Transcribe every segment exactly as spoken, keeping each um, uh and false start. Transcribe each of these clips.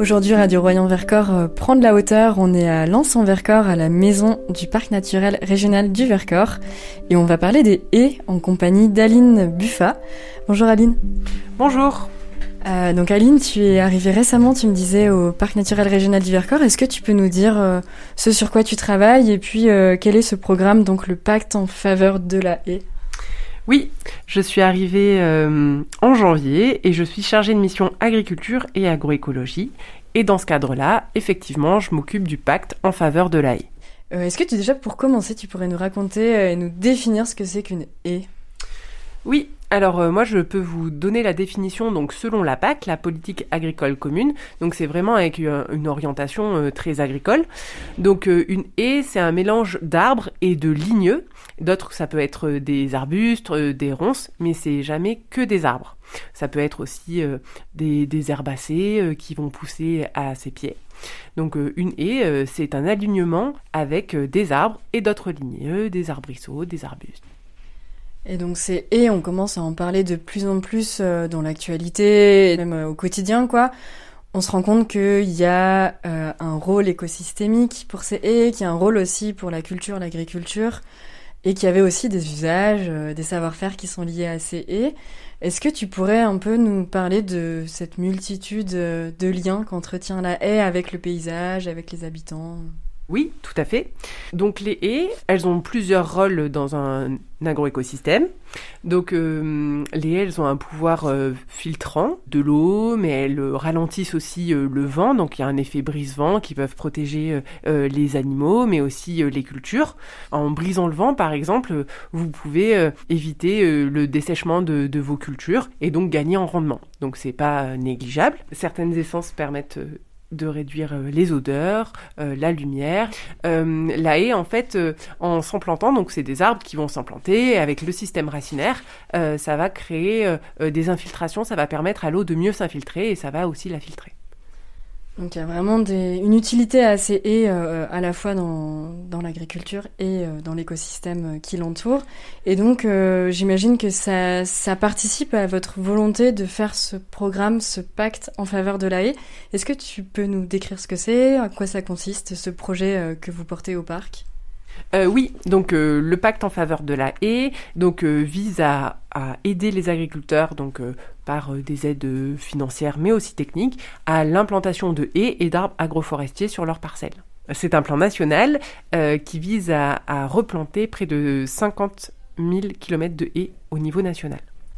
Aujourd'hui, Radio Royan-Vercors euh, prend de la hauteur. On est à Lens-en-Vercors, à la maison du Parc naturel régional du Vercors. Et on va parler des haies en compagnie d'Aline Buffat. Bonjour Aline. Bonjour. Euh, donc Aline, tu es arrivée récemment, tu me disais, au Parc naturel régional du Vercors. Est-ce que tu peux nous dire euh, ce sur quoi tu travailles et puis euh, quel est ce programme, donc le pacte en faveur de la haie ? Oui, je suis arrivée euh, en janvier et je suis chargée de mission agriculture et agroécologie. Et dans ce cadre-là, effectivement, je m'occupe du pacte en faveur de la haie. Euh, est-ce que tu, déjà, pour commencer, tu pourrais nous raconter euh, et nous définir ce que c'est qu'une haie ? Oui, alors euh, moi je peux vous donner la définition donc selon la P A C, la politique agricole commune. Donc c'est vraiment avec euh, une orientation euh, très agricole. Donc euh, une haie, c'est un mélange d'arbres et de ligneux. D'autres, ça peut être euh, des arbustes, euh, des ronces, mais c'est jamais que des arbres. Ça peut être aussi euh, des, des herbacées euh, qui vont pousser à ses pieds. Donc euh, une haie, euh, c'est un alignement avec euh, des arbres et d'autres ligneux, des arbrisseaux, des arbustes. Et donc ces haies, on commence à en parler de plus en plus euh, dans l'actualité, même euh, au quotidien, quoi. On se rend compte qu'il y a euh, un rôle écosystémique pour ces haies, qu'il y a un rôle aussi pour la culture, l'agriculture, et qu'il y avait aussi des usages, euh, des savoir-faire qui sont liés à ces haies. Est-ce que tu pourrais un peu nous parler de cette multitude euh, de liens qu'entretient la haie avec le paysage, avec les habitants ? Oui, tout à fait. Donc les haies, elles ont plusieurs rôles dans un agroécosystème. Donc euh, les haies, elles ont un pouvoir euh, filtrant de l'eau, mais elles euh, ralentissent aussi euh, le vent. Donc il y a un effet brise-vent qui peuvent protéger euh, les animaux, mais aussi euh, les cultures. En brisant le vent, par exemple, vous pouvez euh, éviter euh, le dessèchement de, de vos cultures et donc gagner en rendement. Donc c'est pas euh, négligeable. Certaines essences permettent euh, de réduire euh, les odeurs, euh, la lumière. Euh, la haie, en fait, euh, en s'emplantant, donc c'est des arbres qui vont s'implanter, avec le système racinaire, euh, ça va créer euh, des infiltrations, ça va permettre à l'eau de mieux s'infiltrer et ça va aussi la filtrer. Donc il y a vraiment des, une utilité à ces haies, euh, à la fois dans, dans l'agriculture et euh, dans l'écosystème qui l'entoure. Et donc euh, j'imagine que ça, ça participe à votre volonté de faire ce programme, ce pacte en faveur de la haie. Est-ce que tu peux nous décrire ce que c'est, à quoi ça consiste, ce projet euh, que vous portez au parc ? Euh, oui, donc euh, le pacte en faveur de la haie donc, euh, vise à, à aider les agriculteurs donc, euh, par euh, des aides euh, financières mais aussi techniques à l'implantation de haies et d'arbres agroforestiers sur leurs parcelles. C'est un plan national euh, qui vise à, à replanter près de cinquante mille kilomètres de haies au niveau national.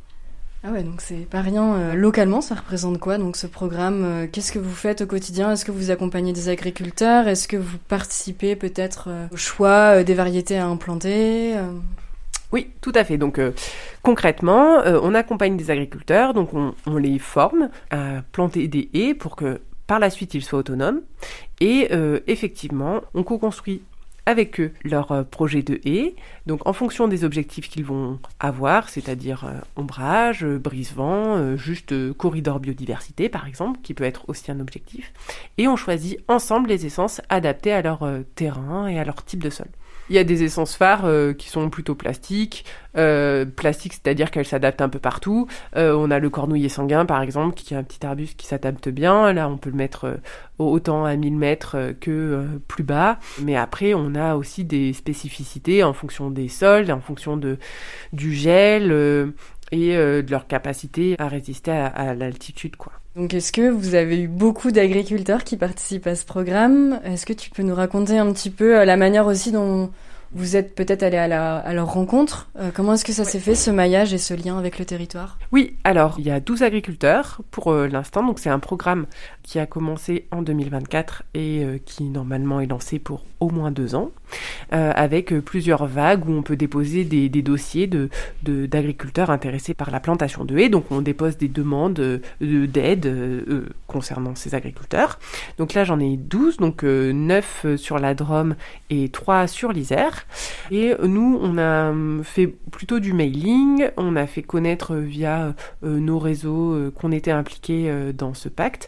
Ah ouais, donc c'est pas rien. Euh, localement, ça représente quoi, donc ce programme ? euh, Qu'est-ce que vous faites au quotidien ? Est-ce que vous accompagnez des agriculteurs ? Est-ce que vous participez peut-être euh, au choix euh, des variétés à implanter ? euh... Oui, tout à fait. Donc euh, concrètement, euh, on accompagne des agriculteurs, donc on, on les forme à planter des haies pour que par la suite ils soient autonomes. Et euh, effectivement, on co-construit avec eux leur euh, projet de haie, donc en fonction des objectifs qu'ils vont avoir, c'est-à-dire euh, ombrage, euh, brise-vent, euh, juste euh, corridor biodiversité par exemple, qui peut être aussi un objectif, et on choisit ensemble les essences adaptées à leur euh, terrain et à leur type de sol. Il y a des essences phares euh, qui sont plutôt plastiques, euh, plastiques c'est-à-dire qu'elles s'adaptent un peu partout. Euh, on a le cornouiller sanguin par exemple, qui est un petit arbuste qui s'adapte bien. Là on peut le mettre euh, autant à mille mètres euh, que euh, plus bas. Mais après on a aussi des spécificités en fonction des sols, en fonction de, du gel euh, et euh, de leur capacité à résister à, à l'altitude, quoi. Donc est-ce que vous avez eu beaucoup d'agriculteurs qui participent à ce programme ? Est-ce que tu peux nous raconter un petit peu la manière aussi dont vous êtes peut-être allé à, la, à leur rencontre ? euh, Comment est-ce que ça s'est fait, ce maillage et ce lien avec le territoire ? Oui, alors il y a douze agriculteurs pour euh, l'instant, donc c'est un programme qui a commencé en deux mille vingt-quatre et euh, qui normalement est lancé pour au moins deux ans, euh, avec euh, plusieurs vagues où on peut déposer des, des dossiers de, de, d'agriculteurs intéressés par la plantation de haies. Donc on dépose des demandes euh, de, d'aide euh, euh, concernant ces agriculteurs. Donc là j'en ai douze, donc euh, neuf sur la Drôme et trois sur l'Isère. Et nous, on a fait plutôt du mailing, on a fait connaître via euh, nos réseaux euh, qu'on était impliqués euh, dans ce pacte.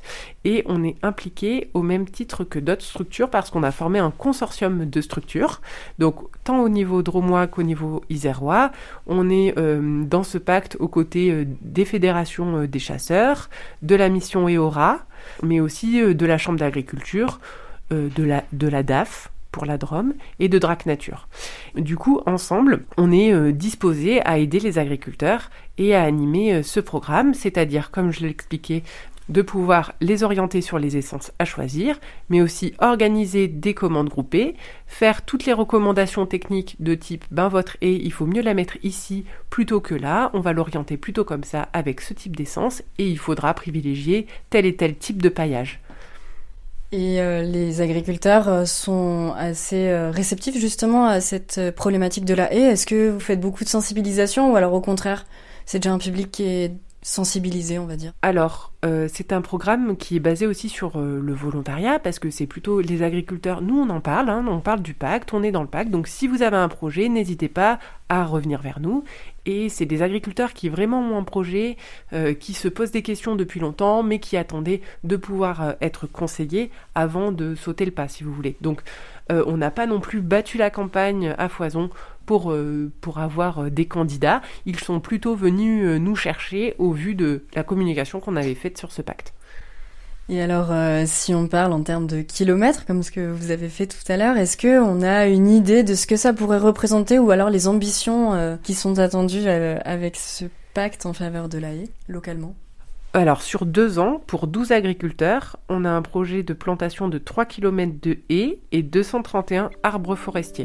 et on est impliqué au même titre que d'autres structures parce qu'on a formé un consortium de structures. Donc, tant au niveau drômois qu'au niveau isérois, on est euh, dans ce pacte aux côtés euh, des fédérations euh, des chasseurs, de la mission EORA, mais aussi euh, de la Chambre d'agriculture, euh, de la, de la D A F, pour la Drôme, et de Drac Nature. Du coup, ensemble, on est euh, disposé à aider les agriculteurs et à animer euh, ce programme, c'est-à-dire, comme je l'ai expliqué, de pouvoir les orienter sur les essences à choisir, mais aussi organiser des commandes groupées, faire toutes les recommandations techniques de type « ben votre haie, il faut mieux la mettre ici plutôt que là, on va l'orienter plutôt comme ça avec ce type d'essence, et il faudra privilégier tel et tel type de paillage ». Et euh, les agriculteurs euh, sont assez euh, réceptifs justement à cette euh, problématique de la haie. Est-ce que vous faites beaucoup de sensibilisation ou alors au contraire, c'est déjà un public qui est sensibilisé, on va dire? Alors, euh, c'est un programme qui est basé aussi sur euh, le volontariat parce que c'est plutôt les agriculteurs. Nous, on en parle, hein, on parle du pacte, on est dans le pacte. Donc, si vous avez un projet, n'hésitez pas à revenir vers nous. Et c'est des agriculteurs qui vraiment ont un projet, euh, qui se posent des questions depuis longtemps, mais qui attendaient de pouvoir euh, être conseillés avant de sauter le pas, si vous voulez. Donc, euh, on n'a pas non plus battu la campagne à foison pour, euh, pour avoir euh, des candidats. Ils sont plutôt venus euh, nous chercher au vu de la communication qu'on avait faite sur ce pacte. Et alors, euh, si on parle en termes de kilomètres, comme ce que vous avez fait tout à l'heure, est-ce qu'on a une idée de ce que ça pourrait représenter ou alors les ambitions euh, qui sont attendues euh, avec ce pacte en faveur de la haie, localement? Alors, sur deux ans, pour douze agriculteurs, on a un projet de plantation de trois kilomètres de haies et deux cent trente et un arbres forestiers.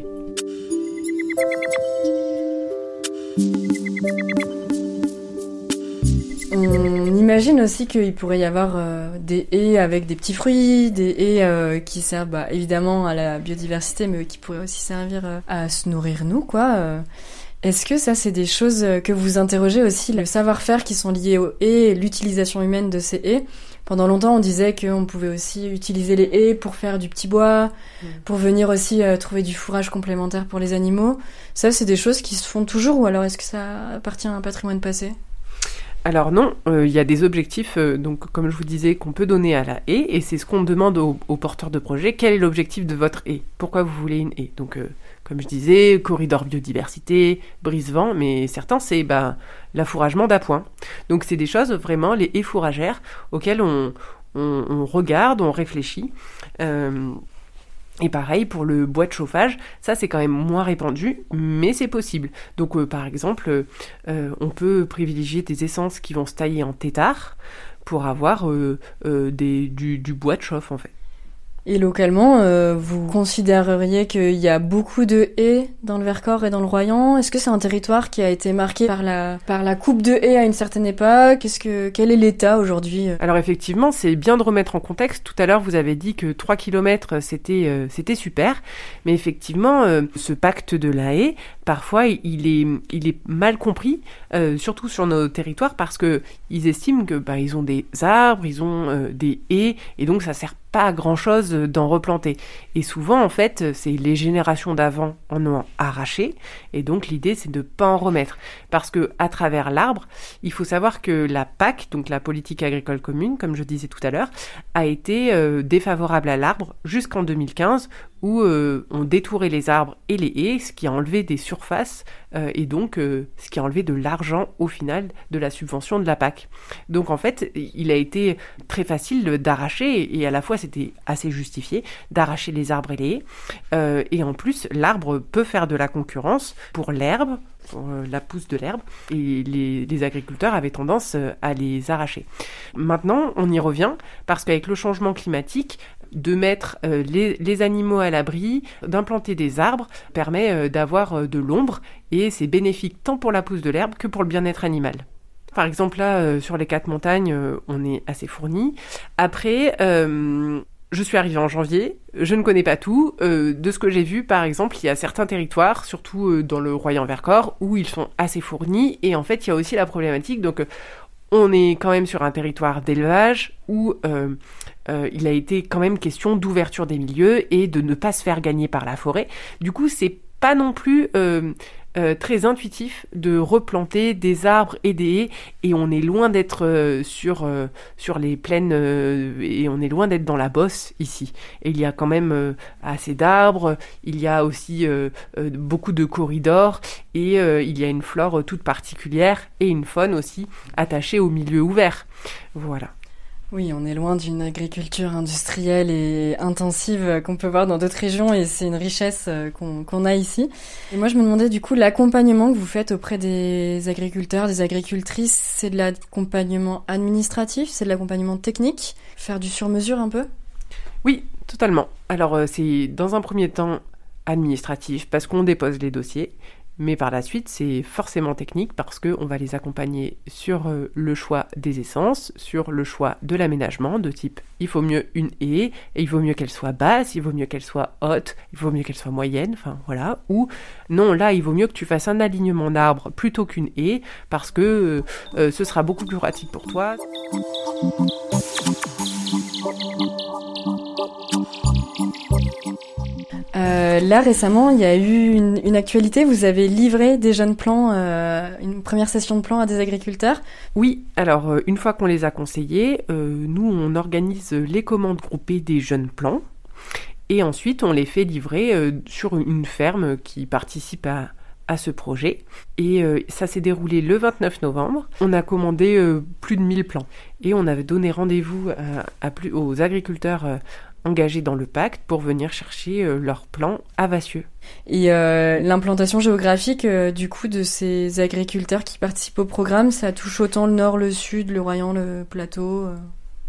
On imagine aussi qu'il pourrait y avoir euh, des haies avec des petits fruits, des haies euh, qui servent bah, évidemment à la biodiversité, mais qui pourraient aussi servir euh, à se nourrir nous, quoi. Euh, est-ce que ça, c'est des choses que vous interrogez aussi, le savoir-faire qui sont liés aux haies et l'utilisation humaine de ces haies? Pendant longtemps, on disait qu'on pouvait aussi utiliser les haies pour faire du petit bois, mmh. pour venir aussi euh, trouver du fourrage complémentaire pour les animaux. Ça, c'est des choses qui se font toujours, ou alors est-ce que ça appartient à un patrimoine passé? Alors non, il euh, y a des objectifs, euh, donc comme je vous disais, qu'on peut donner à la haie, et c'est ce qu'on demande aux, aux porteurs de projet. Quel est l'objectif de votre haie? Pourquoi vous voulez une haie? Donc, euh, comme je disais, corridor biodiversité, brise-vent, mais certains, c'est bah, l'affouragement d'appoint. Donc, c'est des choses, vraiment, les haies fourragères, auxquelles on, on, on regarde, on réfléchit. Euh, Et pareil pour le bois de chauffage, ça c'est quand même moins répandu, mais c'est possible. Donc euh, par exemple, euh, on peut privilégier des essences qui vont se tailler en tétard pour avoir euh, euh, des, du, du bois de chauffe en fait. Et localement, euh, vous considéreriez qu'il y a beaucoup de haies dans le Vercors et dans le Royan? Est-ce que c'est un territoire qui a été marqué par la, par la coupe de haies à une certaine époque? Est-ce que, quel est l'état aujourd'hui? Alors effectivement, c'est bien de remettre en contexte. Tout à l'heure, vous avez dit que trois kilomètres, c'était, euh, c'était super. Mais effectivement, euh, ce pacte de la haie, parfois, il est, il est mal compris, euh, surtout sur nos territoires, parce que ils estiment que bah, ils ont des arbres, ils ont euh, des haies, et donc ça sert pas à grand chose d'en replanter. Et souvent, en fait, c'est les générations d'avant en ont arraché, et donc l'idée, c'est de pas en remettre. Parce que à travers l'arbre, il faut savoir que la P A C, donc la politique agricole commune, comme je disais tout à l'heure, a été euh, défavorable à l'arbre jusqu'en deux mille quinze, où euh, on détourait les arbres et les haies, ce qui a enlevé des surfaces euh, et donc euh, ce qui a enlevé de l'argent au final de la subvention de la P A C. Donc en fait, il a été très facile d'arracher, et à la fois c'était assez justifié, d'arracher les arbres et les haies. Euh, et en plus, l'arbre peut faire de la concurrence pour l'herbe, pour euh, la pousse de l'herbe, et les, les agriculteurs avaient tendance euh, à les arracher. Maintenant, on y revient, parce qu'avec le changement climatique, de mettre euh, les, les animaux à l'abri, d'implanter des arbres, permet euh, d'avoir euh, de l'ombre, et c'est bénéfique tant pour la pousse de l'herbe que pour le bien-être animal. Par exemple, là, euh, sur les quatre montagnes, euh, on est assez fournis. Après, euh, je suis arrivée en janvier, je ne connais pas tout. Euh, de ce que j'ai vu, par exemple, il y a certains territoires, surtout euh, dans le Royan-Vercors, où ils sont assez fournis, et en fait, il y a aussi la problématique, donc... Euh, on est quand même sur un territoire d'élevage où euh, euh, il a été quand même question d'ouverture des milieux et de ne pas se faire gagner par la forêt. Du coup, c'est pas non plus euh, euh, très intuitif de replanter des arbres et des haies, et on est loin d'être euh, sur, euh, sur les plaines, euh, et on est loin d'être dans la bosse ici. Et il y a quand même euh, assez d'arbres, il y a aussi euh, euh, beaucoup de corridors, et euh, il y a une flore toute particulière, et une faune aussi attachée au milieu ouvert. Voilà. Oui, on est loin d'une agriculture industrielle et intensive qu'on peut voir dans d'autres régions, et c'est une richesse qu'on, qu'on a ici. Et moi, je me demandais du coup, l'accompagnement que vous faites auprès des agriculteurs, des agricultrices, c'est de l'accompagnement administratif, c'est de l'accompagnement technique, faire du sur-mesure un peu ? Oui, totalement. Alors, euh, c'est dans un premier temps administratif parce qu'on dépose les dossiers. Mais par la suite, c'est forcément technique parce qu'on va les accompagner sur euh, le choix des essences, sur le choix de l'aménagement, de type il faut mieux une haie, et il vaut mieux qu'elle soit basse, il vaut mieux qu'elle soit haute, il vaut mieux qu'elle soit moyenne, enfin voilà. Ou non, là, il vaut mieux que tu fasses un alignement d'arbres plutôt qu'une haie parce que euh, euh, ce sera beaucoup plus pratique pour toi. Euh, là, récemment, il y a eu une, une actualité. Vous avez livré des jeunes plants, euh, une première session de plants à des agriculteurs. Oui, alors euh, une fois qu'on les a conseillés, euh, nous, on organise les commandes groupées des jeunes plants. Et ensuite, on les fait livrer euh, sur une ferme qui participe à, à ce projet. Et euh, ça s'est déroulé le vingt-neuf novembre. On a commandé euh, plus de mille plants. Et on avait donné rendez-vous à, à plus, aux agriculteurs euh, engagés dans le pacte pour venir chercher euh, leurs plants à Vassieux. Et euh, l'implantation géographique euh, du coup de ces agriculteurs qui participent au programme, ça touche autant le nord, le sud, le Royan, le plateau euh...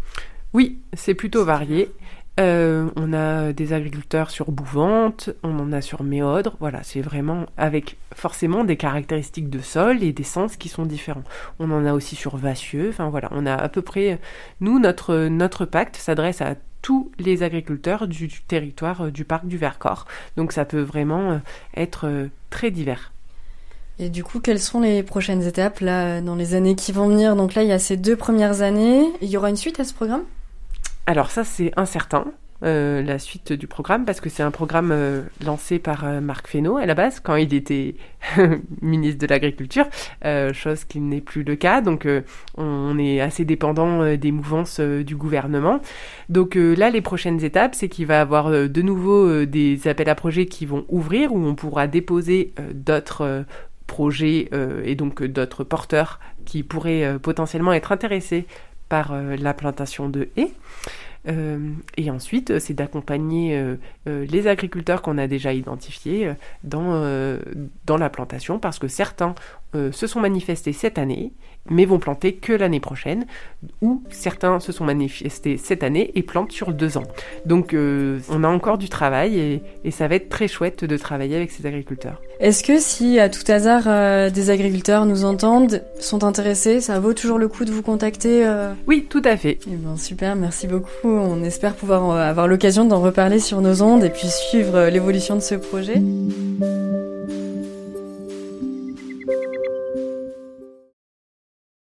Oui, c'est plutôt varié. Euh, on a des agriculteurs sur Bouvante, on en a sur Méaudre, voilà, c'est vraiment avec forcément des caractéristiques de sol et d'essence qui sont différents. On en a aussi sur Vassieux, enfin voilà, on a à peu près, nous, notre, notre pacte s'adresse à tous les agriculteurs du, du territoire du parc du Vercors, donc ça peut vraiment être très divers. Et du coup, quelles sont les prochaines étapes là, dans les années qui vont venir ? Donc là, il y a ces deux premières années, il y aura une suite à ce programme ? Alors ça, c'est incertain, euh, la suite du programme, parce que c'est un programme euh, lancé par euh, Marc Fesneau à la base, quand il était ministre de l'Agriculture, euh, chose qui n'est plus le cas. Donc euh, on est assez dépendant euh, des mouvances euh, du gouvernement. Donc euh, là, les prochaines étapes, c'est qu'il va y avoir euh, de nouveau euh, des appels à projets qui vont ouvrir, où on pourra déposer euh, d'autres euh, projets euh, et donc euh, d'autres porteurs qui pourraient euh, potentiellement être intéressés par euh, la plantation de haies. Euh, et ensuite, c'est d'accompagner euh, euh, les agriculteurs qu'on a déjà identifiés euh, dans, euh, dans la plantation, parce que certains euh, se sont manifestés cette année, mais vont planter que l'année prochaine, ou certains se sont manifestés cette année et plantent sur deux ans. Donc euh, on a encore du travail, et, et ça va être très chouette de travailler avec ces agriculteurs. Est-ce que si, à tout hasard, euh, des agriculteurs nous entendent, sont intéressés, ça vaut toujours le coup de vous contacter euh... Oui, tout à fait. Eh ben, super, merci beaucoup. On espère pouvoir avoir l'occasion d'en reparler sur nos ondes et puis suivre l'évolution de ce projet.